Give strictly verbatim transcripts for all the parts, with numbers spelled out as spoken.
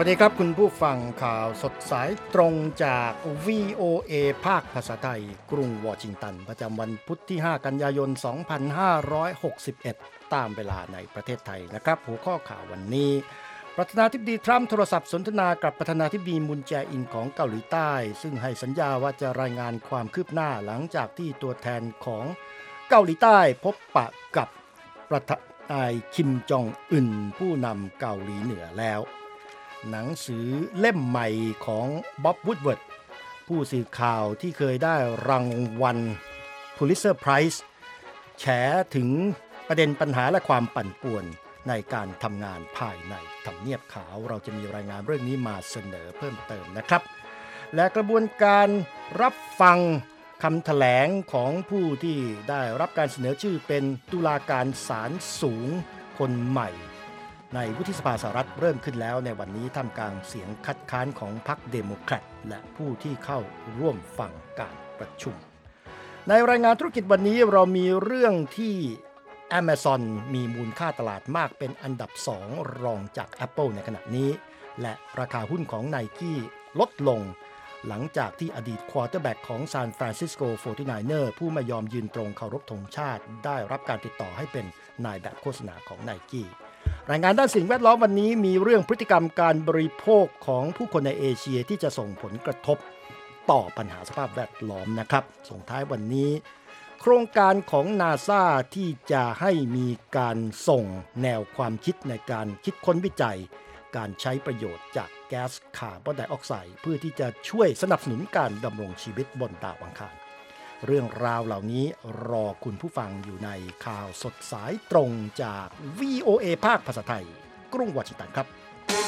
วัสดีครับคุณผู้ฟังข่าวสดสายตรงจาก วี โอ เอ ภาคภาษาไทยกรุงวอชิงตันประจำวันพุธที่ห้ากันยายนสองพันห้าร้อยหกสิบเอ็ดตามเวลาในประเทศไทยนะครับหัวข้อข่าววันนี้ประธานาธิบดีทรัมป์โทรศัพท์สนทนากับประธานาธิบดีมุนแจอินของเกาหลีใต้ซึ่งให้สัญญาว่าจะรายงานความคืบหน้าหลังจากที่ตัวแทนของเกาหลีใต้พบปะกับประธานาธิบดีคิมจองอึนผู้นำเกาหลีเหนือแล้วหนังสือเล่มใหม่ของบ๊อบวูดเวิร์ดผู้สื่อข่าวที่เคยได้รางวัล Pulitzer Prize แฉถึงประเด็นปัญหาและความปั่นป่วนในการทำงานภายในทำเนียบขาวเราจะมีรายงานเรื่องนี้มาเสนอเพิ่มเติมนะครับและกระบวนการรับฟังคำแถลงของผู้ที่ได้รับการเสนอชื่อเป็นตุลาการศาลสูงคนใหม่ในวุฒิสภาสหรัฐเริ่มขึ้นแล้วในวันนี้ท่ามกลางเสียงคัดค้านของพรรคเดโมแครตและผู้ที่เข้าร่วมฟังการประชุมในรายงานธุรกิจวันนี้เรามีเรื่องที่ Amazon มีมูลค่าตลาดมากเป็นอันดับสองรองจาก Apple ในขณะนี้และราคาหุ้นของ Nike ลดลงหลังจากที่อดีตควอเตอร์แบ็กของ San Francisco ฟอร์ตี้ไนเนอร์ ผู้ไม่ยอมยืนตรงเคารพธงชาติได้รับการติดต่อให้เป็นนายแบบโฆษณาของ Nikeรายงานด้านสิ่งแวดล้อมวันนี้มีเรื่องพฤติกรรมการบริโภคของผู้คนในเอเชียที่จะส่งผลกระทบต่อปัญหาสภาพแวดล้อมนะครับส่งท้ายวันนี้โครงการของ NASA ที่จะให้มีการส่งแนวความคิดในการคิดค้นวิจัยการใช้ประโยชน์จากแก๊สคาร์บอนไดออกไซด์เพื่อที่จะช่วยสนับสนุนการดำรงชีวิตบนดาวอังคารเรื่องราวเหล่านี้รอคุณผู้ฟังอยู่ในข่าวสดสายตรงจาก วี โอ เอ ภาคภาษาไทยกรุงวอชิงตันครับ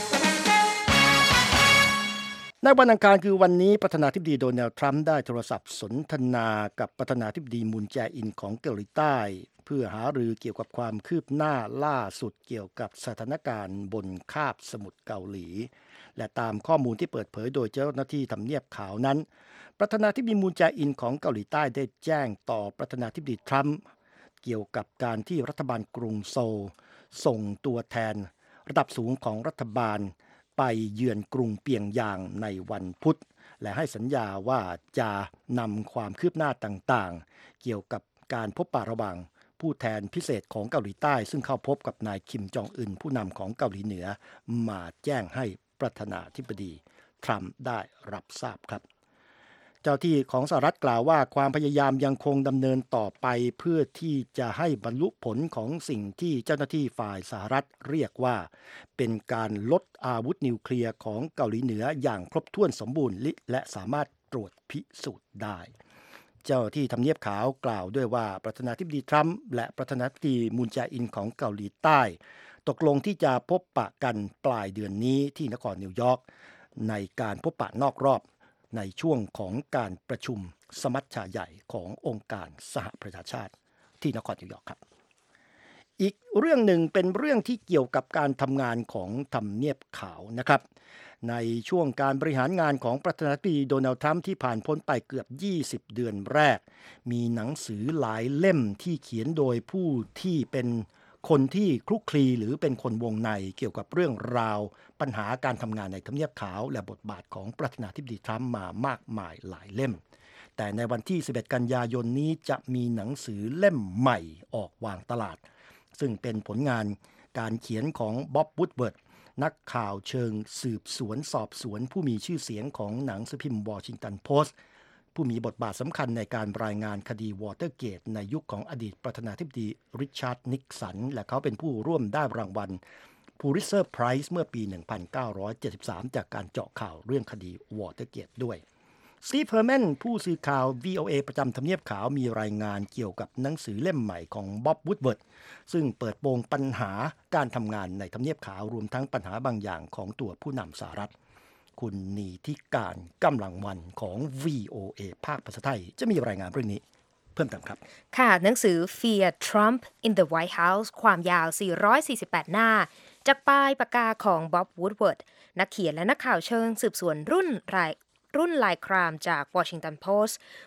ในวันอังคารคือวันนี้ประธานาธิบดีโดนัลด์ทรัมป์ได้โทรศัพท์สนทนากับประธานาธิบดีมุนแจอินของเกาหลีใต้เพื่อหารือเกี่ยวกับความคืบหน้าล่าสุดเกี่ยวกับสถานการณ์บนคาบสมุทรเกาหลีและตามข้อมูลที่เปิดเผยโดยเจ้าหน้าที่ทำเนียบขาวนั้นประธานาธิบดีมูนแจอินของเกาหลีใต้ได้แจ้งต่อประธานาธิบดีทรัมป์เกี่ยวกับการที่รัฐบาลกรุงโซลส่งตัวแทนระดับสูงของรัฐบาลไปเยือนกรุงเปียงยางในวันพุธและให้สัญญาว่าจะนำความคืบหน้าต่างๆเกี่ยวกับการพบปะระหว่างผู้แทนพิเศษของเกาหลีใต้ซึ่งเข้าพบกับนายคิมจองอึนผู้นำของเกาหลีเหนือมาแจ้งให้ประธานาธิบดีทรัมป์ได้รับทราบครับเจ้าที่ของสหรัฐกล่าวว่าความพยายามยังคงดำเนินต่อไปเพื่อที่จะให้บรรลุผลของสิ่งที่เจ้าหน้าที่ฝ่ายสหรัฐเรียกว่าเป็นการลดอาวุธนิวเคลียร์ของเกาหลีเหนืออย่างครบถ้วนสมบูรณ์และสามารถตรวจพิสูจน์ได้เจ้าที่ทำเนียบขาวกล่าวด้วยว่าประธานาธิบดีทรัมป์และประธานาธิบดีมูนแจอินของเกาหลีใต้ตกลงที่จะพบปะกันปลายเดือนนี้ที่นครนิวยอร์กในการพบปะนอกรอบในช่วงของการประชุมสมัชชาใหญ่ขององค์การสหประชาชาติที่นครนิวยอร์กครับอีกเรื่องหนึ่งเป็นเรื่องที่เกี่ยวกับการทำงานของทำเนียบขาวนะครับในช่วงการบริหารงานของประธานาธิบดีโดนัลด์ทรัมป์ที่ผ่านพ้นไปเกือบยี่สิบเดือนแรกมีหนังสือหลายเล่มที่เขียนโดยผู้ที่เป็นคนที่คลุกคลีหรือเป็นคนวงในเกี่ยวกับเรื่องราวปัญหาการทำงานในทำเนียบขาวและบทบาทของประธานาธิบดีทรัมป์มามากมายหลายเล่มแต่ในวันที่สิบเอ็ดกันยายนนี้จะมีหนังสือเล่มใหม่ออกวางตลาดซึ่งเป็นผลงานการเขียนของบ๊อบวูดเวิร์ดนักข่าวเชิงสืบสวนสอบสวนผู้มีชื่อเสียงของหนังสือพิมพ์วอชิงตันโพสต์ผู้มีบทบาทสำคัญในการรายงานคดีวอเตอร์เกตในยุคของอดีตประธานาธิบดีริชาร์ดนิกสันและเขาเป็นผู้ร่วมได้รางวัล Pulitzer Prize เมื่อปี หนึ่งพันเก้าร้อยเจ็ดสิบสาม จากการเจาะข่าวเรื่องคดีวอเตอร์เกตด้วยสตีฟ เฮอร์แมนผู้สื่อข่าว วี โอ เอ ประจำทำเนียบขาวมีรายงานเกี่ยวกับหนังสือเล่มใหม่ของบ๊อบวูดเวิร์ดซึ่งเปิดโปงปัญหาการทำงานในทำเนียบขาวรวมทั้งปัญหาบางอย่างของตัวผู้นำสหรัฐคุณนีธิการกำลังวันของ วี โอ เอ ภาคภาษาไทยจะมีรายงานเรื่องนี้เพิ่มเติมครับค่ะหนังสือ Fear Trump in the White House ความยาวสี่ร้อยสี่สิบแปดหน้าจากปลายปากกาของบ๊อบวูดเวิร์ดนักเขียนและนักข่าวเชิงสืบสวนรุ่นรายรุ่นลายครามจาก Washington Post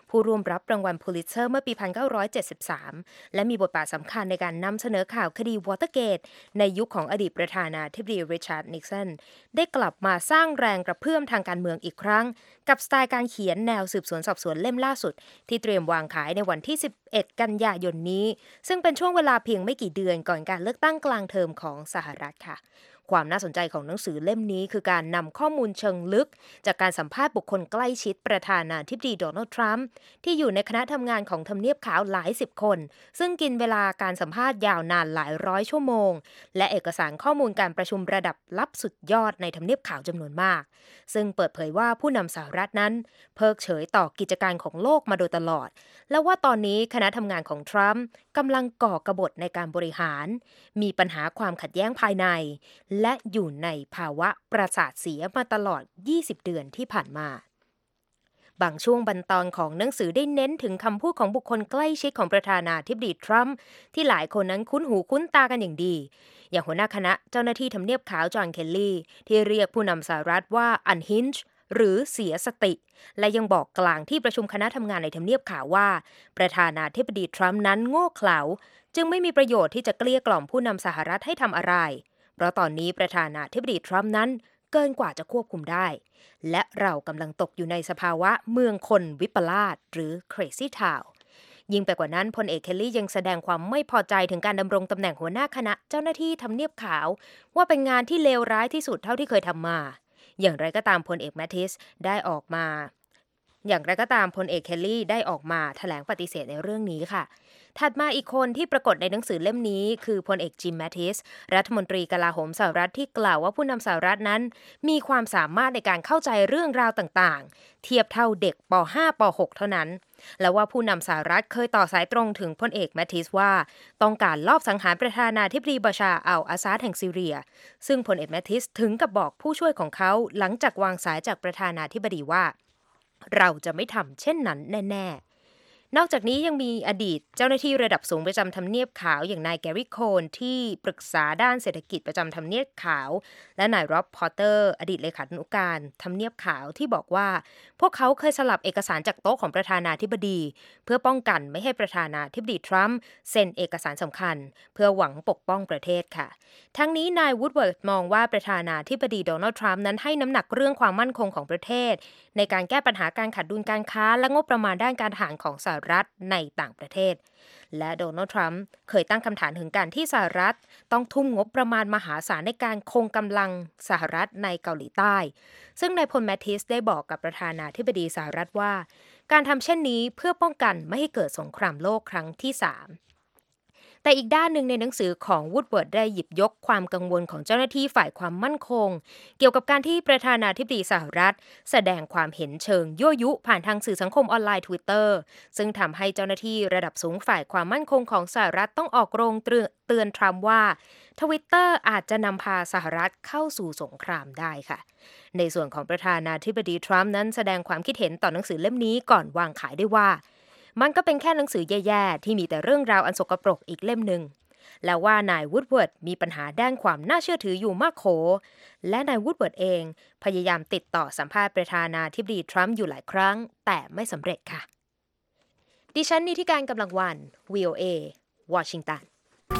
ผู้ร่วมรับรางวัลพูลิตเซอร์เมื่อปี หนึ่งพันเก้าร้อยเจ็ดสิบสาม และมีบทบาทสำคัญในการนำเสนอข่าวคดีวอเตอร์เกตในยุคของอดีตประธานาธิบดีริชาร์ดนิกสันได้กลับมาสร้างแรงกระเพื่อมทางการเมืองอีกครั้งกับสไตล์การเขียนแนวสืบสวนสอบสวนเล่มล่าสุดที่เตรียมวางขายในวันที่สิบเอ็ดกันยายนนี้ซึ่งเป็นช่วงเวลาเพียงไม่กี่เดือนก่อนการเลือกตั้งกลางเทอมของสหรัฐค่ะความน่าสนใจของหนังสือเล่มนี้คือการนำข้อมูลเชิงลึกจากการสัมภาษณ์บุคคลใกล้ชิดประธานาธิบดีโดนัลด์ทรัมป์ที่อยู่ในคณะทำงานของทำเนียบขาวหลายสิบคนซึ่งกินเวลาการสัมภาษณ์ยาวนานหลายร้อยชั่วโมงและเอกสารข้อมูลการประชุมระดับลับสุดยอดในทำเนียบขาวจำนวนมากซึ่งเปิดเผยว่าผู้นำสหรัฐนั้นเพิกเฉยต่อกิจการของโลกมาโดยตลอดและว่าตอนนี้คณะทำงานของทรัมป์กำลังก่อกบฏในการบริหารมีปัญหาความขัดแย้งภายในและอยู่ในภาวะประสาทเสียมาตลอดยี่สิบเดือนที่ผ่านมาบางช่วงบรรตอนของหนังสือได้เน้นถึงคำพูดของบุคคลใกล้ชิดของประธานาธิบดีทรัมป์ที่หลายคนนั้นคุ้นหูคุ้นตากันอย่างดีอย่างหัวหน้าคณะเจ้าหน้าที่ทำเนียบขาวจอห์นเคลลี่ที่เรียกผู้นำสหรัฐว่า unhinged หรือเสียสติและยังบอกกลางที่ประชุมคณะทำงานในทำเนียบขาวว่าประธานาธิบดีทรัมป์นั้นโง่เขลาจึงไม่มีประโยชน์ที่จะเกลี้ยกล่อมผู้นำสหรัฐให้ทำอะไรเพราะตอนนี้ประธานาธิบดีทรัมป์นั้นเกินกว่าจะควบคุมได้และเรากำลังตกอยู่ในสภาวะเมืองคนวิปลาสหรือ crazy town ยิ่งไปกว่านั้นพลเอกเคลลี่ยังแสดงความไม่พอใจถึงการดำรงตำแหน่งหัวหน้าคณะเจ้าหน้าที่ทำเนียบขาวว่าเป็นงานที่เลวร้ายที่สุดเท่าที่เคยทำมาอย่างไรก็ตามพลเอกแมทธิสได้ออกมาอย่างไรก็ตามพลเอกเคลลี่ได้ออกมาแถลงปฏิเสธในเรื่องนี้ค่ะถัดมาอีกคนที่ปรากฏในหนังสือเล่มนี้คือพลเอกจิมแมททิสรัฐมนตรีกลาโหมสหรัฐที่กล่าวว่าผู้นำสหรัฐนั้นมีความสามารถในการเข้าใจเรื่องราวต่างๆเทียบเท่าเด็กป ห้า ป หก เท่านั้นและว่าผู้นำสหรัฐเคยต่อสายตรงถึงพลเอกแมททิสว่าต้องการลอบสังหารประธานาธิบดีบาชาร์อัลอาซาดแห่งซีเรียซึ่งพลเอกแมททิสถึงกับบอกผู้ช่วยของเขาหลังจากวางสายจากประธานาธิบดีว่าเราจะไม่ทำเช่นนั้นแน่ๆนอกจากนี้ยังมีอดีตเจ้าหน้าที่ระดับสูงประจำทำเนียบขาวอย่างนายแกรี่โคนที่ปรึกษาด้านเศรษฐกิจประจำทำเนียบขาวและนายร็อบพอตเตอร์อดีตเลขานุการทำเนียบขาวที่บอกว่าพวกเขาเคยสลับเอกสารจากโต๊ะของประธานาธิบดีเพื่อป้องกันไม่ให้ประธานาธิบดีทรัมป์เซ็นเอกสารสำคัญเพื่อหวังปกป้องประเทศค่ะทั้งนี้นายวูดเวิร์ดมองว่าประธานาธิบดีโดนัลด์ทรัมป์นั้นให้น้ำหนักเรื่องความมั่นคงของประเทศในการแก้ปัญหาการขาดดุลการค้าและงบประมาณด้านการทหารของสหรัฐในต่างประเทศและโดนัลด์ทรัมป์เคยตั้งคำถามถึงการที่สหรัฐต้องทุ่มงบประมาณมหาศาลในการคงกำลังสหรัฐในเกาหลีใต้ซึ่งนายพลแมททิสได้บอกกับประธานาธิบดีสหรัฐว่าการทำเช่นนี้เพื่อป้องกันไม่ให้เกิดสงครามโลกครั้งที่สามแต่อีกด้านหนึ่งในหนังสือของวูดเวิร์ดได้หยิบยกความกังวลของเจ้าหน้าที่ฝ่ายความมั่นคงเกี่ยวกับการที่ประธานาธิบดีสหรัฐแสดงความเห็นเชิงยั่วยุผ่านทางสื่อสังคมออนไลน์ Twitter ซึ่งทำให้เจ้าหน้าที่ระดับสูงฝ่ายความมั่นคงของสหรัฐต้องออกโรงเตือนทรัมป์ว่า Twitter อาจจะนำพาสหรัฐเข้าสู่สงครามได้ค่ะในส่วนของประธานาธิบดีทรัมป์นั้นแสดงความคิดเห็นต่อหนังสือเล่มนี้ก่อนวางขายได้ว่ามันก็เป็นแค่หนังสือแย่ๆที่มีแต่เรื่องราวอันสกปรกอีกเล่มหนึ่งและว่านายวูดเวิร์ดมีปัญหาด้านความน่าเชื่อถืออยู่มากโขและนายวูดเวิร์ดเองพยายามติดต่อสัมภาษณ์ประธานาธิบดีทรัมป์อยู่หลายครั้งแต่ไม่สำเร็จค่ะดิฉันนิติการกำลังวัน วี โอ เอ วอชิงตัน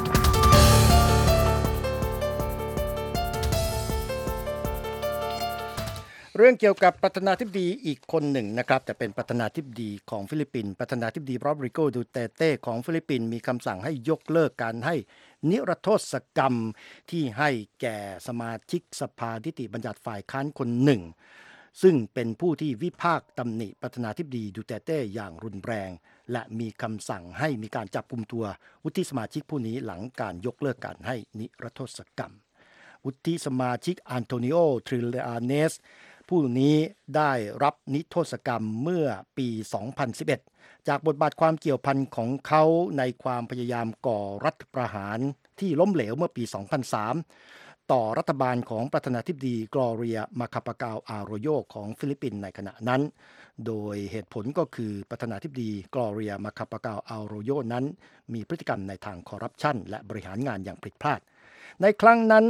เรื่องเกี่ยวกับประธานาธิบดีอีกคนหนึ่งนะครับแต่เป็นประธานาธิบดีของฟิลิปปินส์ประธานาธิบดีโรดริโก ดูเตเต้ของฟิลิปปินส์มีคำสั่งให้ยกเลิกการให้นิรโทษกรรมที่ให้แก่สมาชิกสภานิติบัญญัติฝ่ายค้านคนหนึ่งซึ่งเป็นผู้ที่วิพากษ์ตำหนิประธานาธิบดีดูเตเต้อย่างรุนแรงและมีคำสั่งให้มีการจับกุมตัววุฒิสมาชิกผู้นี้หลังการยกเลิกการให้นิรโทษกรรมวุฒิสมาชิกอันโตนิโอ ทริลาเนสผู้นี้ได้รับนิรโทษกรรมเมื่อปี สองพันสิบเอ็ด จากบทบาทความเกี่ยวพันของเขาในความพยายามก่อรัฐประหารที่ล้มเหลวเมื่อปี สองพันสาม ต่อรัฐบาลของประธานาธิบดีกลอเรีย มาคาปากาว อาโรโยของฟิลิปปินส์ในขณะนั้นโดยเหตุผลก็คือประธานาธิบดีกลอเรีย มาคาปากาว อาโรโยนั้นมีพฤติกรรมในทางคอร์รัปชันและบริหารงานอย่างผิดพลาดในครั้งนั้น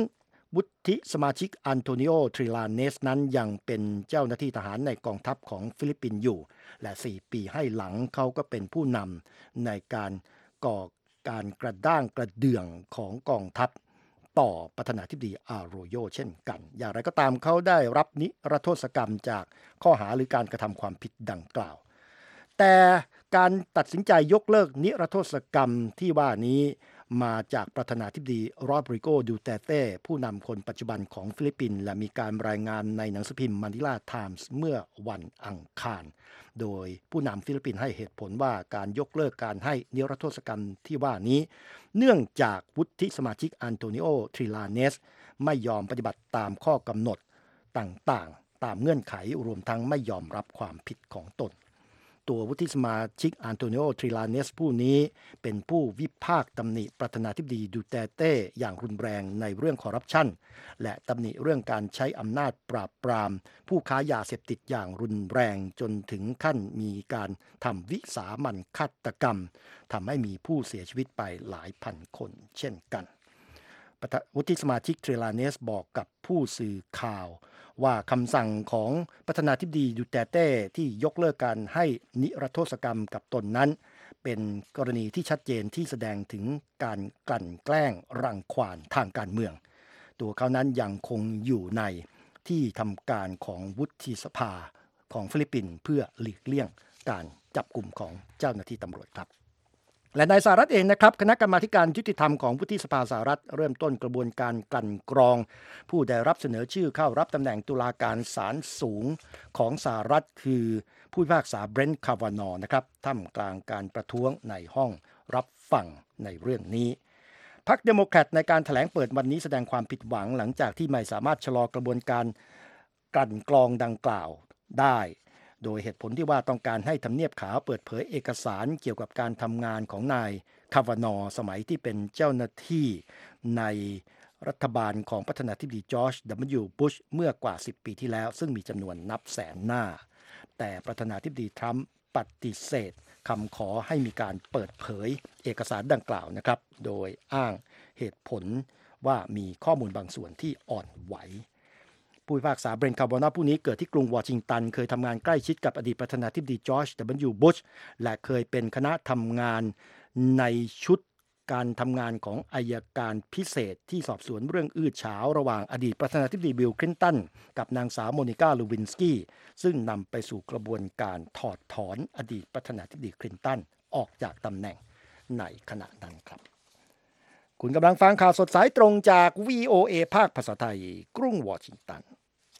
วุฒิสมาชิกอันโตนิโอ ทริลาเนสนั้นยังเป็นเจ้าหน้าที่ทหารในกองทัพของฟิลิปปินส์อยู่และสี่ปีให้หลังเขาก็เป็นผู้นำในการก่อการกระด้างกระเดื่องของกองทัพต่อประธานาธิบดีอาโรโยเช่นกันอย่างไรก็ตามเขาได้รับนิรโทษกรรมจากข้อหาหรือการกระทำความผิดดังกล่าวแต่การตัดสินใจยกเลิกนิรโทษกรรมที่ว่านี้มาจากประธานาธิบดีโรดริโก ดูเตเต้ผู้นำคนปัจจุบันของฟิลิปปินส์และมีการรายงานในหนังสือพิมพ์มะนิลาไทมส์เมื่อวันอังคารโดยผู้นำฟิลิปปินส์ให้เหตุผลว่าการยกเลิกการให้นิรโทษกรรมที่ว่านี้เนื่องจากวุฒิสมาชิกอันโตนิโอ ทริลาเนสไม่ยอมปฏิบัติตามข้อกำหนดต่างๆตามเงื่อนไขรวมทั้งไม่ยอมรับความผิดของตนตัววุฒิสมาชิกอันโตนิโอ ทริลาเนสผู้นี้เป็นผู้วิพากษ์ตำหนิประธานาธิบดีดูเตเต้อย่างรุนแรงในเรื่องคอร์รัปชันและตำหนิเรื่องการใช้อำนาจปราบปรามผู้ค้ายาเสพติดอย่างรุนแรงจนถึงขั้นมีการทำวิสามัญฆาตกรรมทำให้มีผู้เสียชีวิตไปหลายพันคนเช่นกันวุฒิสมาชิก ทริลาเนสบอกกับผู้สื่อข่าวว่าคำสั่งของประธานาธิบดีดูเตเต้ที่ยกเลิกการให้นิรโทษกรรมกับตนนั้นเป็นกรณีที่ชัดเจนที่แสดงถึงการกลั่นแกล้งรังควานทางการเมืองตัวเขานั้นยังคงอยู่ในที่ทำการของวุฒิสภาของฟิลิปปินส์เพื่อหลีกเลี่ยงการจับกุมของเจ้าหน้าที่ตำรวจครับและในสหรัฐเองนะครับคณะกรรมาการยุติธรรมของวุฒิสภาสหรัฐเริ่มต้นกระบวนการกลั่นกรองผู้ได้รับเสนอชื่อเข้ารับตำแหน่งตุลาการศาลสูงของสหรัฐคือผู้พิพากษาเบรนท์ คาวานอว์นะครับท่ามกลางการประท้วงในห้องรับฟังในเรื่องนี้พรรคเดโมแครตในการแถลงเปิดวันนี้แสดงความผิดหวังหลังจากที่ไม่สามารถชะลอกระบวนการกลั่นกรองดังกล่าวได้โดยเหตุผลที่ว่าต้องการให้ทำเนียบขาวเปิดเผยเอกสารเกี่ยวกับการทำงานของนายคาวานอว์สมัยที่เป็นเจ้าหน้าที่ในรัฐบาลของประธานาธิบดีจอร์จ ดับเบิลยู บุชเมื่อกว่าสิบปีที่แล้วซึ่งมีจำนวนนับแสนหน้าแต่ประธานาธิบดีทรัมป์ปฏิเสธคำขอให้มีการเปิดเผยเอกสารดังกล่าวนะครับโดยอ้างเหตุผลว่ามีข้อมูลบางส่วนที่อ่อนไหวผู้พิพากษาเบรนท์ คาวานอว์ผู้นี้เกิดที่กรุงวอชิงตันเคยทำงานใกล้ชิดกับอดีตประธานาธิบดีจอร์จ ดับเบิลยู บุชและเคยเป็นคณะทำงานในชุดการทำงานของอัยการพิเศษที่สอบสวนเรื่องอื้อฉาวระหว่างอดีตประธานาธิบดีบิล คลินตันกับนางสาวโมนิกา ลูวินสกี้ซึ่งนำไปสู่กระบวนการถอดถอนอดีตประธานาธิบดีคลินตันออกจากตำแหน่งในขณะนั้นครับคุณกำลังฟังข่าวสดสายตรงจาก วี โอ เอ ภาคภาษาไทยกรุงวอชิงตัน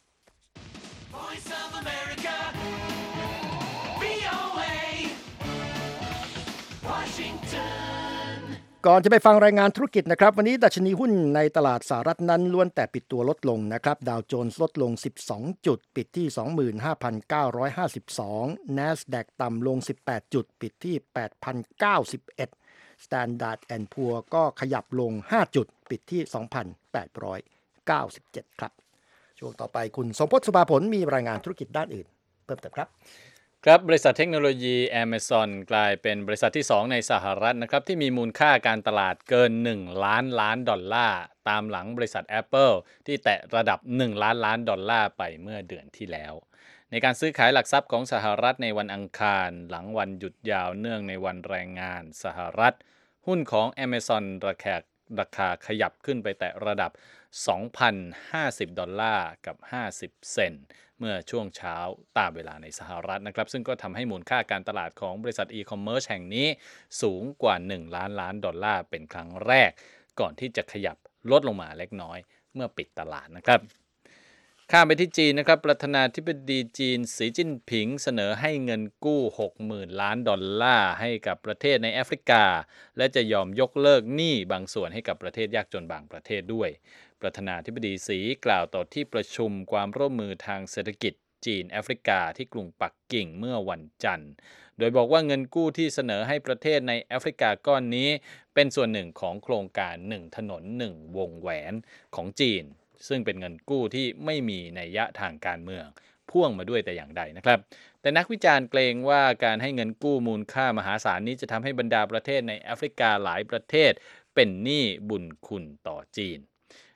ก่อนจะไปฟังรายงานธุรกิจนะครับวันนี้ดัชนีหุ้นในตลาดสหรัฐนั้นล้วนแต่ปิดตัวลดลงนะครับดาวโจนส์ลดลงสิบสองจุดปิดที่ สองหมื่นห้าพันเก้าร้อยห้าสิบสอง NASDAQ ต่ำลงสิบแปดจุดปิดที่ แปดพันเก้าสิบเอ็ด Standard แอนด์ Poor ก็ขยับลงห้าจุดปิดที่ สองพันแปดร้อยเก้าสิบเจ็ด ครับช่วงต่อไปคุณสมพจน์ สุภาผลมีรายงานธุรกิจด้านอื่นเพิ่มเติมครับครับบริษัทเทคโนโลยี Amazon กลายเป็นบริษัทที่สองในสหรัฐนะครับที่มีมูลค่าการตลาดเกินหนึ่งล้านล้านดอลลาร์ตามหลังบริษัท Apple ที่แตะระดับหนึ่งล้านล้านดอลลาร์ไปเมื่อเดือนที่แล้วในการซื้อขายหลักทรัพย์ของสหรัฐในวันอังคารหลังวันหยุดยาวเนื่องในวันแรงงานสหรัฐหุ้นของ Amazon ราคาราคาขยับขึ้นไปแตะระดับ สองพันห้าสิบ ดอลลาร์กับห้าสิบเซนต์เมื่อช่วงเช้าตามเวลาในสหรัฐนะครับซึ่งก็ทำให้มูลค่าการตลาดของบริษัทอีคอมเมิร์ซแห่งนี้สูงกว่าหนึ่งล้านล้านดอลลาร์เป็นครั้งแรกก่อนที่จะขยับลดลงมาเล็กน้อยเมื่อปิดตลาดนะครับข้ามไปที่จีนนะครับประธานาธิบดีจีนสีจิ้นผิงเสนอให้เงินกู้ หกหมื่น ล้านดอลลาร์ให้กับประเทศในแอฟริกาและจะยอมยกเลิกหนี้บางส่วนให้กับประเทศยากจนบางประเทศด้วยประธานาธิบดีสีกล่าวต่อที่ประชุมความร่วมมือทางเศรษฐกิจจีนแอฟริกาที่กรุงปักกิ่งเมื่อวันจันทร์โดยบอกว่าเงินกู้ที่เสนอให้ประเทศในแอฟริกาก้อนนี้เป็นส่วนหนึ่งของโครงการหนึ่งถนนหนึ่งวงแหวนของจีนซึ่งเป็นเงินกู้ที่ไม่มีนัยยะทางการเมืองพ่วงมาด้วยแต่อย่างใดนะครับแต่นักวิจารณ์เกรงว่าการให้เงินกู้มูลค่ามหาศาลนี้จะทำให้บรรดาประเทศในแอฟริกาหลายประเทศเป็นหนี้บุญคุณต่อจีน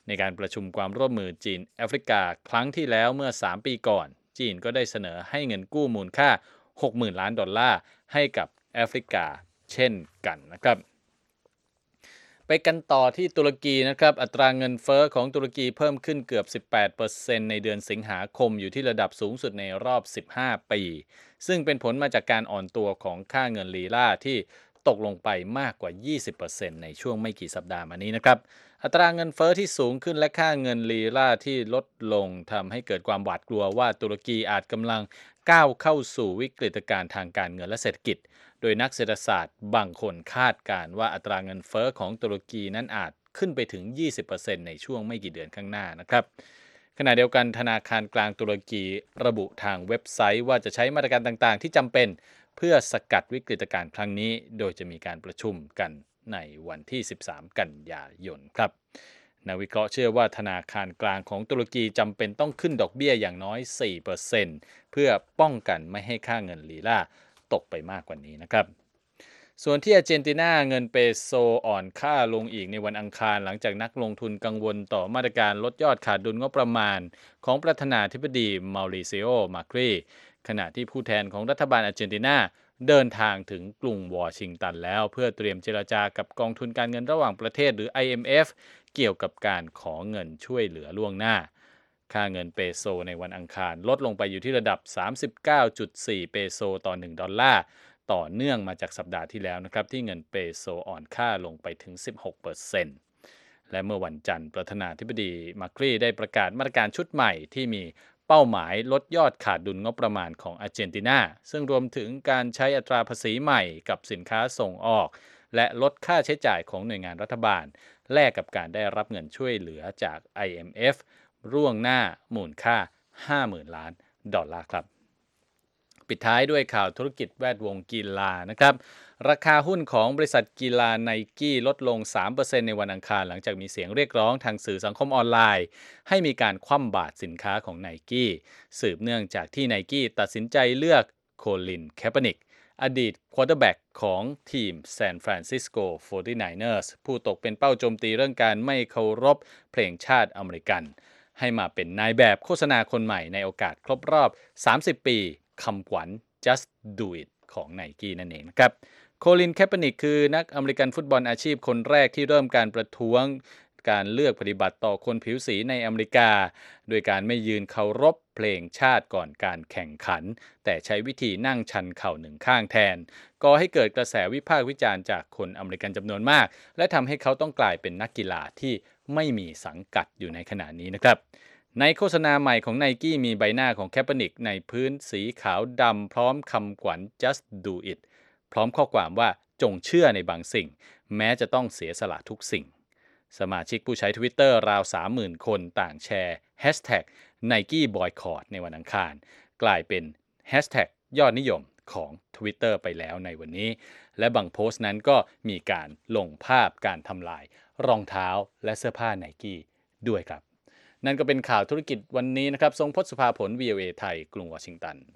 ในการประชุมความร่วมมือจีนแอฟริกาครั้งที่แล้วเมื่อสามปีก่อนจีนก็ได้เสนอให้เงินกู้มูลค่า หกหมื่น ล้านดอลลาร์ให้กับแอฟริกาเช่นกันนะครับไปกันต่อที่ตุรกีนะครับอัตราเงินเฟ้อของตุรกีเพิ่มขึ้นเกือบ สิบแปดเปอร์เซ็นต์ ในเดือนสิงหาคมอยู่ที่ระดับสูงสุดในรอบสิบห้าปีซึ่งเป็นผลมาจากการอ่อนตัวของค่าเงินลีลาที่ตกลงไปมากกว่า ยี่สิบเปอร์เซ็นต์ ในช่วงไม่กี่สัปดาห์มานี้นะครับอัตราเงินเฟ้อที่สูงขึ้นและค่าเงินลีลาที่ลดลงทำให้เกิดความหวาดกลัวว่าตุรกีอาจกำลังก้าวเข้าสู่วิกฤตการณ์ทางการเงินและเศรษฐกิจโดยนักเศรษฐศาสตร์บางคนคาดการณ์ว่าอัตราเงินเฟ้อของตุรกีนั้นอาจขึ้นไปถึง ยี่สิบเปอร์เซ็นต์ ในช่วงไม่กี่เดือนข้างหน้านะครับขณะเดียวกันธนาคารกลางตุรกีระบุทางเว็บไซต์ว่าจะใช้มาตรการต่างๆที่จำเป็นเพื่อสกัดวิกฤตการณ์ครั้งนี้โดยจะมีการประชุมกันในวันที่สิบสามกันยายนครับนักวิเคราะห์เชื่อว่าธนาคารกลางของตุรกีจำเป็นต้องขึ้นดอกเบี้ยอย่างน้อย สี่เปอร์เซ็นต์ เพื่อป้องกันไม่ให้ค่าเงินลีลาตกไปมากกว่านี้นะครับส่วนที่อาร์เจนตินาเงินเปโซอ่อนค่าลงอีกในวันอังคารหลังจากนักลงทุนกังวลต่อมาตรการลดยอดขาดดุลงบประมาณของประธานาธิบดีมาริซิโอ มาครีขณะที่ผู้แทนของรัฐบาลอาร์เจนตินาเดินทางถึงกรุงวอชิงตันแล้วเพื่อเตรียมเจรจากับกองทุนการเงินระหว่างประเทศหรือ ไอ เอ็ม เอฟ เกี่ยวกับการขอเงินช่วยเหลือล่วงหน้าค่าเงินเปโซในวันอังคารลดลงไปอยู่ที่ระดับ สามสิบเก้าจุดสี่ เปโซต่อหนึ่งดอลลาร์ต่อเนื่องมาจากสัปดาห์ที่แล้วนะครับที่เงินเปโซอ่อนค่าลงไปถึง สิบหกเปอร์เซ็นต์ และเมื่อวันจันทร์ประธานาธิบดีมาครีได้ประกาศมาตรการชุดใหม่ที่มีเป้าหมายลดยอดขาดดุลงบประมาณของอาร์เจนตินาซึ่งรวมถึงการใช้อัตราภาษีใหม่กับสินค้าส่งออกและลดค่าใช้จ่ายของหน่วยงานรัฐบาลแลกกับการได้รับเงินช่วยเหลือจาก ไอ เอ็ม เอฟ ร่วงหน้ามูลค่า ห้าหมื่น ล้านดอลลาร์ครับปิดท้ายด้วยข่าวธุรกิจแวดวงกีฬานะครับราคาหุ้นของบริษัทกีฬาไนกี้ลดลง สามเปอร์เซ็นต์ ในวันอังคารหลังจากมีเสียงเรียกร้องทางสื่อสังคมออนไลน์ให้มีการคว่ำบาตรสินค้าของไนกี้สืบเนื่องจากที่ไนกี้ตัดสินใจเลือกโคลิน แคปเปอร์นิกอดีตควอเตอร์แบ็กของทีมซานฟรานซิสโก โฟร์ตี้ไนเนอร์ส ผู้ตกเป็นเป้าโจมตีเรื่องการไม่เคารพเพลงชาติอเมริกันให้มาเป็นนายแบบโฆษณาคนใหม่ในโอกาสครบรอบสามสิบปีคำขวัญ just do it ของไนกี้นั่นเองนะครับโคลิน แคปเปอร์นิกคือนักอเมริกันฟุตบอลอาชีพคนแรกที่เริ่มการประท้วงการเลือกปฏิบัติต่อคนผิวสีในอเมริกาโดยการไม่ยืนเคารพเพลงชาติก่อนการแข่งขันแต่ใช้วิธีนั่งชันเข่าหนึ่งข้างแทนก่อให้เกิดกระแสวิพากษ์วิจารณ์จากคนอเมริกันจำนวนมากและทำให้เขาต้องกลายเป็นนักกีฬาที่ไม่มีสังกัดอยู่ในขณะนี้นะครับในโฆษณาใหม่ของไนกี้มีใบหน้าของแคปเปอร์นิกในพื้นสีขาวดำพร้อมคำขวัญ just do it พร้อมข้อความว่าจงเชื่อในบางสิ่งแม้จะต้องเสียสละทุกสิ่งสมาชิกผู้ใช้ Twitter ราว สามหมื่น คนต่างแชร์ แฮชแท็ก ไนกี้ บอยคอต ในวันอังคารกลายเป็นแฮชแท็กยอดนิยมของ Twitter ไปแล้วในวันนี้และบางโพสต์นั้นก็มีการลงภาพการทำลายรองเท้าและเสื้อผ้าไนกี้ด้วยครับนั่นก็เป็นข่าวธุรกิจวันนี้นะครับทรงพจน์ สุภาผล วี โอ เอ ไทยกรุงวอชิงตัน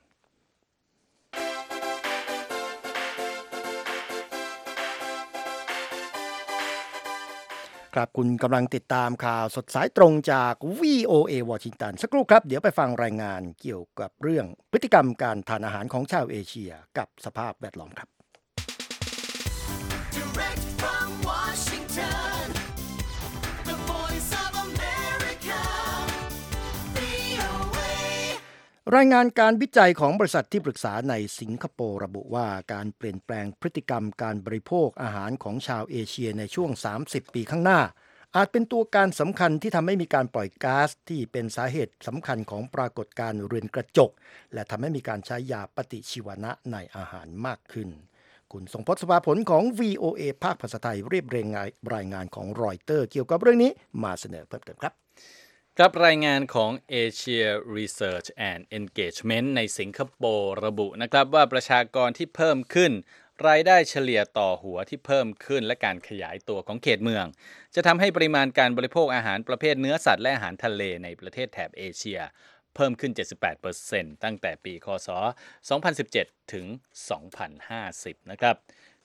ครับคุณกำลังติดตามข่าวสดสายตรงจาก วี โอ เอ วอชิงตันสักครู่ครับเดี๋ยวไปฟังรายงานเกี่ยวกับเรื่องพฤติกรรมการทานอาหารของชาวเอเชียกับสภาพแวดล้อมครับ Direct from Washington, the voice of America, วี โอ เอรายงานการวิจัยของบริษัทที่ปรึกษาในสิงคโปร์ระบุว่าการเปลี่ยนแปลงพฤติกรรมการบริโภคอาหารของชาวเอเชียในช่วงสามสิบปีข้างหน้าอาจเป็นตัวการสำคัญที่ทำให้มีการปล่อยก๊าซที่เป็นสาเหตุสำคัญของปรากฏการณ์เรือนกระจกและทำให้มีการใช้ยาปฏิชีวนะในอาหารมากขึ้นคุณทรงพจน์ สุภาผลของ วี โอ เอ ภาคภาษาไทยเรียบเรียงรายงานของรอยเตอร์เกี่ยวกับเรื่องนี้มาเสนอเพิ่มเติมครับครับรายงานของ Asia Research and Engagement ในสิงคโปร์ระบุนะครับว่าประชากรที่เพิ่มขึ้นรายได้เฉลี่ยต่อหัวที่เพิ่มขึ้นและการขยายตัวของเขตเมืองจะทำให้ปริมาณการบริโภคอาหารประเภทเนื้อสัตว์และอาหารทะเลในประเทศแถบเอเชียเพิ่มขึ้น เจ็ดสิบแปดเปอร์เซ็นต์ ตั้งแต่ปีค.ศ. สองพันสิบเจ็ด ถึง สองพันห้าสิบ นะครับ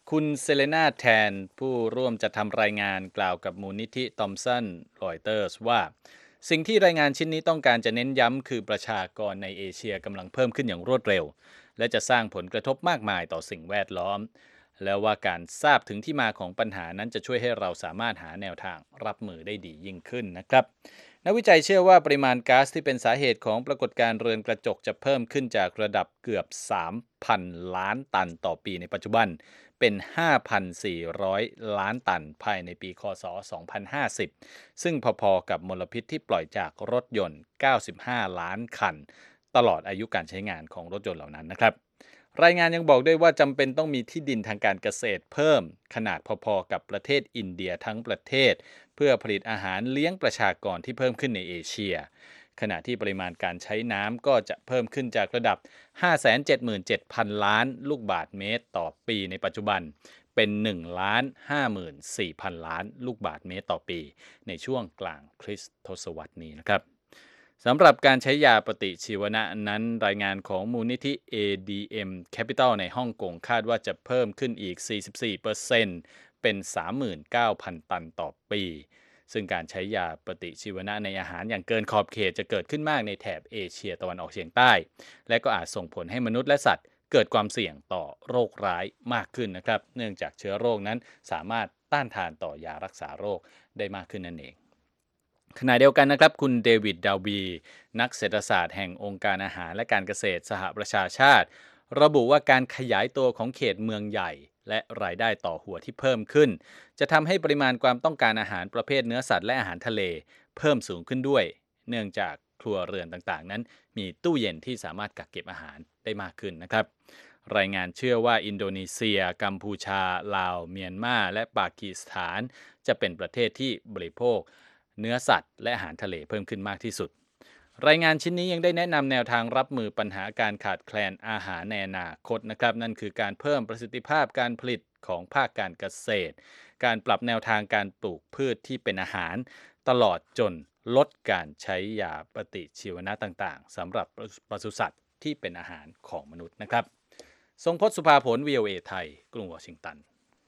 คุณเซเลนาแทนผู้ร่วมจัดทำรายงานกล่าวกับมูลนิธิทอมสันรอยเตอร์สว่าสิ่งที่รายงานชิ้นนี้ต้องการจะเน้นย้ำคือประชากรในเอเชียกำลังเพิ่มขึ้นอย่างรวดเร็วและจะสร้างผลกระทบมากมายต่อสิ่งแวดล้อมแล้วว่าการทราบถึงที่มาของปัญหานั้นจะช่วยให้เราสามารถหาแนวทางรับมือได้ดียิ่งขึ้นนะครับนักวิจัยเชื่อว่าปริมาณก๊าซที่เป็นสาเหตุของปรากฏการณ์เรือนกระจกจะเพิ่มขึ้นจากระดับเกือบ สามพัน ล้านตันต่อปีในปัจจุบันเป็น ห้าพันสี่ร้อย ล้านตันภายในปีคศ สองพันห้าสิบ ซึ่งพอๆกับมลพิษที่ปล่อยจากรถยนต์ เก้าสิบห้า ล้านคันตลอดอายุการใช้งานของรถยนต์เหล่านั้นนะครับรายงานยังบอกด้วยว่าจำเป็นต้องมีที่ดินทางการเกษตรเพิ่มขนาดพอๆกับประเทศอินเดียทั้งประเทศเพื่อผลิตอาหารเลี้ยงประชากรที่เพิ่มขึ้นในเอเชียขณะที่ปริมาณการใช้น้ำก็จะเพิ่มขึ้นจากระดับ ห้าแสนเจ็ดหมื่นเจ็ดพัน ล้านลูกบาศก์เมตรต่อปีในปัจจุบันเป็น หนึ่งล้านห้าหมื่นสี่พัน ล้านลูกบาศก์เมตรต่อปีในช่วงกลางคริสตศวรรษนี้นะครับสำหรับการใช้ยาปฏิชีวนะนั้นรายงานของมูลนิธิ เอ ดี เอ็ม Capital ในฮ่องกงคาดว่าจะเพิ่มขึ้นอีก สี่สิบสี่เปอร์เซ็นต์ เป็น สามหมื่นเก้าพัน ตันต่อปีซึ่งการใช้ยาปฏิชีวนะในอาหารอย่างเกินขอบเขตจะเกิดขึ้นมากในแถบเอเชียตะวันออกเฉียงใต้และก็อาจส่งผลให้มนุษย์และสัตว์เกิดความเสี่ยงต่อโรคร้ายมากขึ้นนะครับเนื่องจากเชื้อโรคนั้นสามารถต้านทานต่อยารักษาโรคได้มากขึ้นนั่นเองขณะเดียวกันนะครับคุณเดวิดดาวบีนักเศรษฐศาสตร์แห่งองค์การอาหารและการเกษตรสหประชาชาติระบุว่าการขยายตัวของเขตเมืองใหญ่และรายได้ต่อหัวที่เพิ่มขึ้นจะทำให้ปริมาณความต้องการอาหารประเภทเนื้อสัตว์และอาหารทะเลเพิ่มสูงขึ้นด้วยเนื่องจากครัวเรือนต่างๆนั้นมีตู้เย็นที่สามารถกักเก็บอาหารได้มากขึ้นนะครับรายงานเชื่อว่าอินโดนีเซียกัมพูชาลาวเมียนมาและปากีสถานจะเป็นประเทศที่บริโภคเนื้อสัตว์และอาหารทะเลเพิ่มขึ้นมากที่สุดรายงานชิ้นนี้ยังได้แนะนำแนวทางรับมือปัญหาการขาดแคลนอาหารในอนาคตนะครับนั่นคือการเพิ่มประสิทธิภาพการผลิตของภาคการเกษตรการปรับแนวทางการปลูกพืชที่เป็นอาหารตลอดจนลดการใช้ยาปฏิชีวนะต่างๆสำหรับปศุสัตว์ที่เป็นอาหารของมนุษย์นะครับทรงพจน์สุภาผล วี โอ เอ ไทยกรุงวอชิงตัน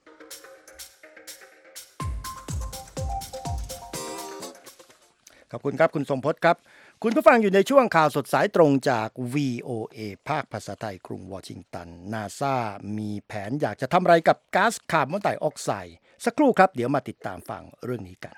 ขอบคุณครับคุณสมพจน์ครับคุณผู้ฟังอยู่ในช่วงข่าวสดสายตรงจาก วี โอ เอ ภาคภาษาไทยกรุงวอชิงตัน NASA มีแผนอยากจะทำอะไรกับก๊าซคาร์บอนไดออกไซด์สักครู่ครับเดี๋ยวมาติดตามฟังเรื่องนี้กัน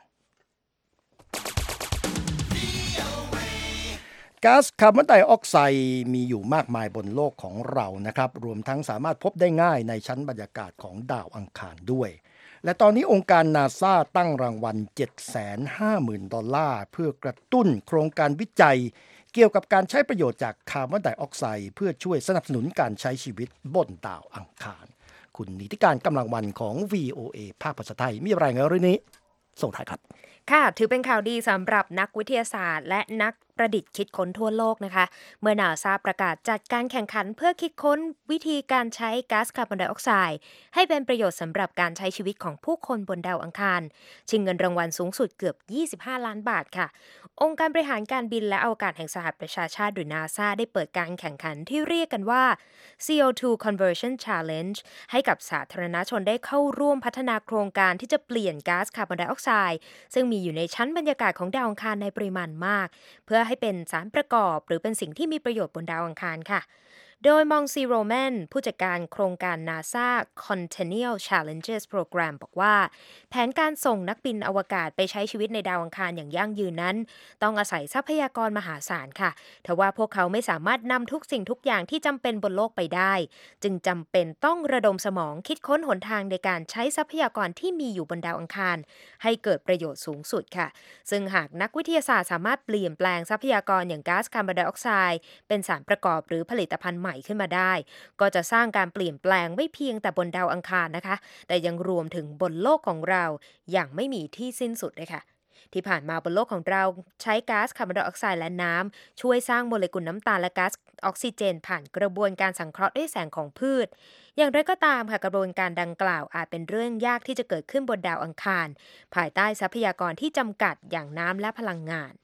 ก๊าซคาร์บอนไดออกไซด์มีอยู่มากมายบนโลกของเรานะครับรวมทั้งสามารถพบได้ง่ายในชั้นบรรยากาศของดาวอังคารด้วยและตอนนี้องค์การ NASA ตั้งรางวัล เจ็ดแสนห้าหมื่น ดอลลาร์เพื่อกระตุ้นโครงการวิจัยเกี่ยวกับการใช้ประโยชน์จากคาร์บอนไดออกไซด์เพื่อช่วยสนับสนุนการใช้ชีวิตบนดาวอังคารคุณนิติการกำลังวันของ วี โอ เอ ภาคภาษาไทยมีรายงานเรื่องนี้ส่งท้ายครับค่ะถือเป็นข่าวดีสำหรับนักวิทยาศาสตร์และนักประดิษฐ์คิดค้นทั่วโลกนะคะเมื่อ NASA ประกาศจัดการแข่งขันเพื่อคิดค้นวิธีการใช้ก๊าซคาร์บอนไดออกไซด์ให้เป็นประโยชน์สำหรับการใช้ชีวิตของผู้คนบนดาวอังคารชิงเงินรางวัลสูงสุดเกือบยี่สิบห้าล้านบาทค่ะองค์การบริหารการบินและอวกาศแห่งสหประชาชาติหรือ NASA ได้เปิดการแข่งขันที่เรียกกันว่า ซี โอ ทู Conversion Challenge ให้กับสาธารณชนได้เข้าร่วมพัฒนาโครงการที่จะเปลี่ยนก๊าซคาร์บอนไดออกไซด์ซึ่งมีอยู่ในชั้นบรรยากาศของดาวอังคารในปริมาณมากเพื่อให้เป็นสารประกอบหรือเป็นสิ่งที่มีประโยชน์บนดาวอังคารค่ะโดยมองซีโรแมนผู้จัดการโครงการ NASA Continual Challenges Program บอกว่าแผนการส่งนักบินอวกาศไปใช้ชีวิตในดาวอังคารอย่างยั่งยืนนั้นต้องอาศัยทรัพยากรมหาศาลค่ะทว่าพวกเขาไม่สามารถนำทุกสิ่งทุกอย่างที่จำเป็นบนโลกไปได้จึงจำเป็นต้องระดมสมองคิดค้นหนทางในการใช้ทรัพยากรที่มีอยู่บนดาวอังคารให้เกิดประโยชน์สูงสุดค่ะซึ่งหากนักวิทยาศาสตร์สามารถเปลี่ยนแปลงทรัพยากรอย่างก๊าซคาร์บอนไดออกไซด์เป็นสารประกอบหรือผลิตภัณฑ์ใหม่ขึ้นมาได้ก็จะสร้างการเปลี่ยนแปลงไม่เพียงแต่บนดาวอังคารนะคะแต่ยังรวมถึงบนโลกของเราอย่างไม่มีที่สิ้นสุดเลยค่ะที่ผ่านมาบนโลกของเราใช้ก๊าซคาร์บอนไดออกไซด์และน้ำช่วยสร้างโมเลกุลน้ำตาลและก๊าซออกซิเจนผ่านกระบวนการสังเคราะห์ด้วยแสงของพืชอย่างไรก็ตามค่ะกระบวนการดังกล่าวอาจเป็นเรื่องยากที่จะเกิดขึ้นบนดาวอังคารภายใต้ทรัพยากรที่จำกัดอย่างน้ำและพลังงาน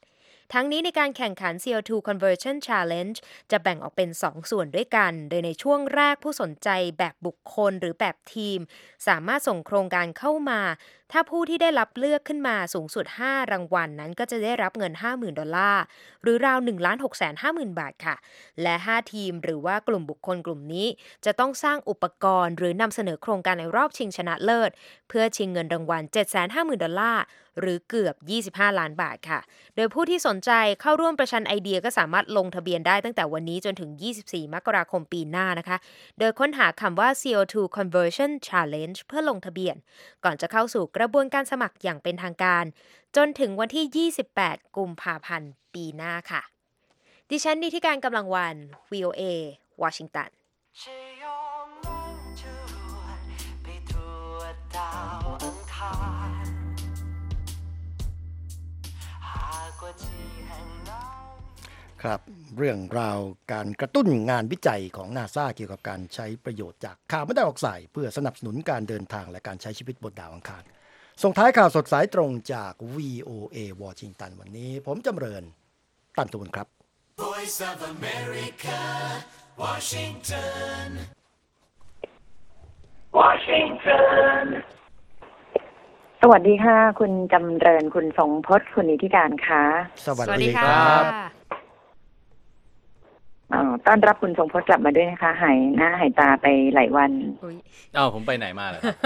ทั้งนี้ในการแข่งขัน ซี โอ ทู Conversion Challenge จะแบ่งออกเป็นสองส่วนด้วยกันโดยในช่วงแรกผู้สนใจแบบบุคคลหรือแบบทีมสามารถส่งโครงการเข้ามาถ้าผู้ที่ได้รับเลือกขึ้นมาสูงสุดห้ารางวัล นั้นก็จะได้รับเงิน ห้าหมื่น ดอลลาร์หรือราว หนึ่งล้านหกแสนห้าหมื่น บาทค่ะและห้าทีมหรือว่ากลุ่มบุคคลกลุ่มนี้จะต้องสร้างอุปกรณ์หรือนำเสนอโครงการในรอบชิงชนะเลิศเพื่อชิงเงินรางวัล เจ็ดแสนห้าหมื่น ดอลลาร์หรือเกือบยี่สิบห้าล้านบาทค่ะโดยผู้ที่สนใจเข้าร่วมประชันไอเดียก็สามารถลงทะเบียนได้ตั้งแต่วันนี้จนถึงยี่สิบสี่มกราคมปีหน้านะคะโดยค้นหาคำว่า ซี โอ ทู Conversion Challenge เพื่อลงทะเบียนก่อนจะเข้าสู่กระบวนการสมัครอย่างเป็นทางการจนถึงวันที่ยี่สิบแปดกุมภาพันธ์ปีหน้าค่ะดิฉันนิติการกำลังวัน วี โอ เอ วอชิงตันจะยอมนั่งจรวดไปตรวจดาวอังคารหากว่าที่แห่งนั้นครับเรื่องราวการกระตุ้นงานวิจัยของ NASA เกี่ยวกับการใช้ประโยชน์จากคาร์บอนไดออกไซด์เพื่อสนับสนุนการเดินทางและการใช้ชีวิตบนดาวอังคารส่งท้ายข่าวสดสายตรงจาก วี โอ เอ วอชิงตันวันนี้ผมจำเริญตันตุนครับ Voice of America Washington Washington สวัสดีค่ะคุณจำเริญคุณทรงพจน์คุณนิติการค่ะสวัสดีครับอ๋อต้อนรับคุณทรงพจน์กลับมาด้วยนะคะหายหน้าหายตาไปหลายวันอ้าวผมไปไหนมาเหรอครับ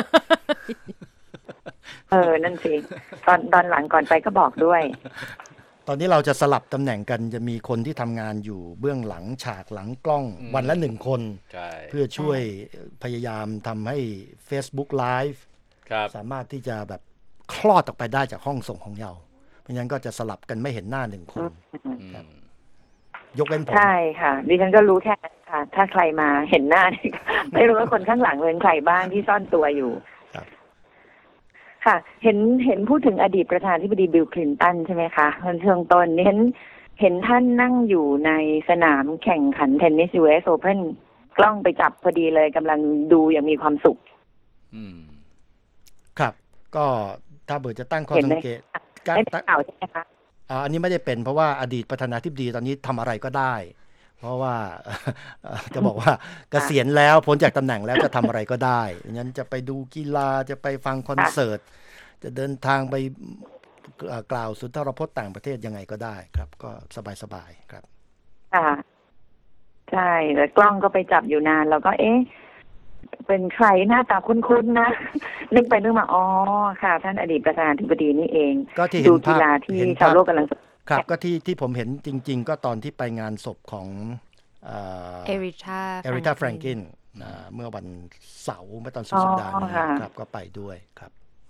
เออนั่นสิตอนตอนหลังก่อนไปก็บอกด้วยตอนนี้เราจะสลับตำแหน่งกันจะมีคนที่ทำงานอยู่เบื้องหลังฉากหลังกล้องอืมวันละหนึ่งคนใช่เพื่อช่วยพยายามทำให้ Facebook Live ครับสามารถที่จะแบบคลอดออกไปได้จากห้องส่งของเราเพราะฉะนั้นก็จะสลับกันไม่เห็นหน้าหนึ่งคนอืมยกเว้นผมใช่ค่ะดิฉันก็รู้แค่นั้นค่ะ ถ้าใครมาเห็นหน้านี่ก็ ไม่รู้ว่าคนข้างหลังเป็นใครบ้างที่ซ่อนตัวอยู่ครับค่ะ เห็นเห็นพูดถึงอดีตประธานาธิบดีบิลคลินตันใช่ไหมคะตอนช่วงต้นนี่เห็นเห็นท่านนั่งอยู่ในสนามแข่งขันเทนนิส ยู เอส Open กล้องไปจับพอดีเลยกำลังดูอย่างมีความสุขอืมครับ ก็ถ้าเบิดจะตั้งข้อเห็นสัไหมงเกตการได้เป็นข่าวใช่ไหมคะอ่าอันนี้ไม่ได้เป็นเพราะว่าอดีตประธานาธิบดีตอนนี้ทำอะไรก็ได้ เพราะว่า จะบอกว่าเกษียณแล้วพ้นจากตำแหน่งแล้วจะทำอะไรก็ได้งั้นจะไปดูกีฬาจะไปฟังคอนเสิร์ตจะเดินทางไปเอ่อกล่าวสุนทรพจน์ต่างประเทศยังไงก็ได้ครับ ก็สบายๆครับค่ะใช่แต่กล้องก็ไปจับอยู่นานแล้วก็เอ๊ะเป็นใครหน้าตาคุ้นๆนะ นึกไปนึกมาอ๋อค่ะ ท่านอดีตประธานาธิบดีนี่เองก็ที่เห็นดูภาพกีฬาที่เห็นชาวภาพโลกกำลังครับก็ที่ที่ผมเห็นจริง ๆ ก็ตอนที่ไปงานศพของเอ่อเอริธาเอริธาแฟรงกินอ่าเมื่อวันเสาร์เมื่อตอนสุดสัปดาห์นี้อ๋อค่ะครับก็ไปด้วยครับ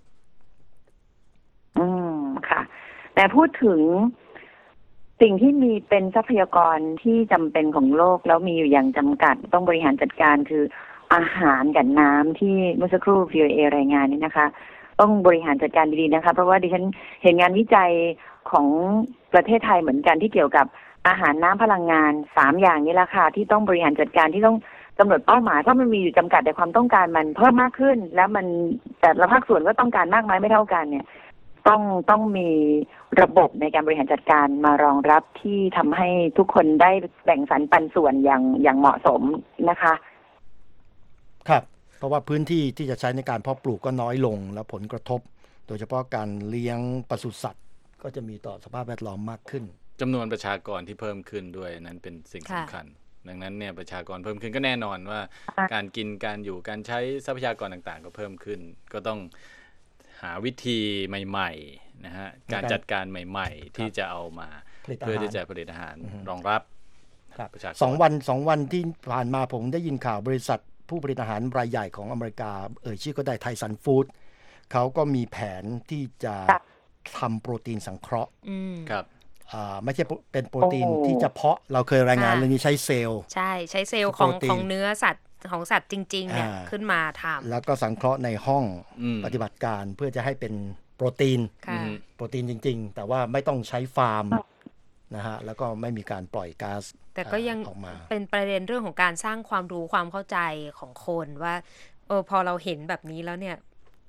อืมค่ะ แต่พูดถึงสิ่งที่มีเป็นทรัพยากรที่จำเป็นของโลกแล้วมีอยู่อย่างจำกัดต้องบริหารจัดการคืออาหารกับน้ำที่เมื่อสักครู่ วี โอ เอ รายงานนี้นะคะ ต้องบริหารจัดการดีๆนะคะ เพราะว่าดิฉันเห็นงานวิจัยของประเทศไทยเหมือนกันที่เกี่ยวกับอาหารน้ำพลังงานสามอย่างนี้แหละค่ะที่ต้องบริหารจัดการที่ต้องกำหนดเป้าหมายเพราะมันมีอยู่จำกัดแต่ความต้องการมันเพิ่มมากขึ้น แล้วมันแต่ละภาคส่วนก็ต้องการมากมายไม่เท่ากันเนี่ย ต้องต้องมีระบบในการบริหารจัดการมารองรับที่ทำให้ทุกคนได้แบ่งสรรปันส่วนอย่างอย่างเหมาะสมนะคะครับเพราะว่าพื้นที่ที่จะใช้ในการเพาะปลูกก็น้อยลงแล้วผลกระทบ โดยเฉพาะการเลี้ยงปศุสัตว์ก็จะมีต่อสภาพแวดล้อมมากขึ้นจำนวนประชากรที่เพิ่มขึ้นด้วยนั้นเป็นสิ่งค่ะสำคัญ ดังนั้นเนี่ยประชากรเพิ่มขึ้นก็แน่นอนว่าค่ะการกินการอยู่การใช้ทรัพยากรต่างๆ ก็เพิ่มขึ้น ก็ต้องหาวิธีใหม่ๆนะฮะการจัดการใหม่ ๆ ที่จะเอามาผลิตอาหารเพื่อที่จะผลิตอาหารอือฮึรองรับครับประชากรสองวันสองวันที่ผ่านมาผมได้ยินข่าวบริษัทผู้ผลิตอาหารรายใหญ่ของอเมริกาเอ่ยชื่อก็ได้ไทสันฟู้ดเขาก็มีแผนที่จะทำโปรตีนสังเคราะห์อืมครับอ่าไม่ใช่เป็นโปรตีนโอ้ที่จะเพาะเราเคยรายงานค่ะเรื่องนี้ใช้เซลล์ใช่ใช้เซลล์ของโปรตีนของเนื้อสัตว์ของสัตว์จริงๆเนี่ยอ่าขึ้นมาทแล้วก็สังเคราะห์ในห้องอืมปฏิบัติการเพื่อจะให้เป็นโปรตีนำค่ะอืมโปรตีนจริง ๆ แต่ว่าไม่ต้องใช้ฟาร์มนะฮะแล้วก็ไม่มีการปล่อยก๊าซแต่ก็ยังเอ่อออกมาเป็นประเด็นเรื่องของการสร้างความรู้ความเข้าใจของคนว่าเออพอเราเห็นแบบนี้แล้วเนี่ย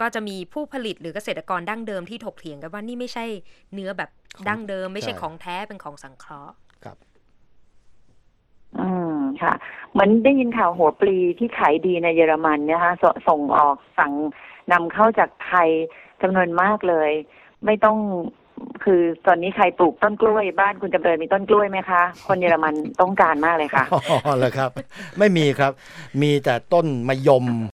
ก็จะมีผู้ผลิตหรือเกษตรกรดั้งเดิมที่ถกเถียงกันว่านี่ไม่ใช่เนื้อแบบดั้งเดิมไม่ใช่ของแท้เป็นของสังเคราะห์ครับอืมค่ะเหมือนได้ยินข่าวหัวปลีที่ขายดีในเยอรมันเนี่ยค่ะส่งออกสั่งนำเข้าจากไทยจำนวนมากเลยไม่ต้องคือตอนนี้ใครปลูกต้นกล้วยบ้านคุณจำเริญมีต้นกล้วยไหมคะคนเยอรมันต้องการมากเลยค่ะอ๋อเหรอครับไม่มีครับมีแต่ต้นมะยม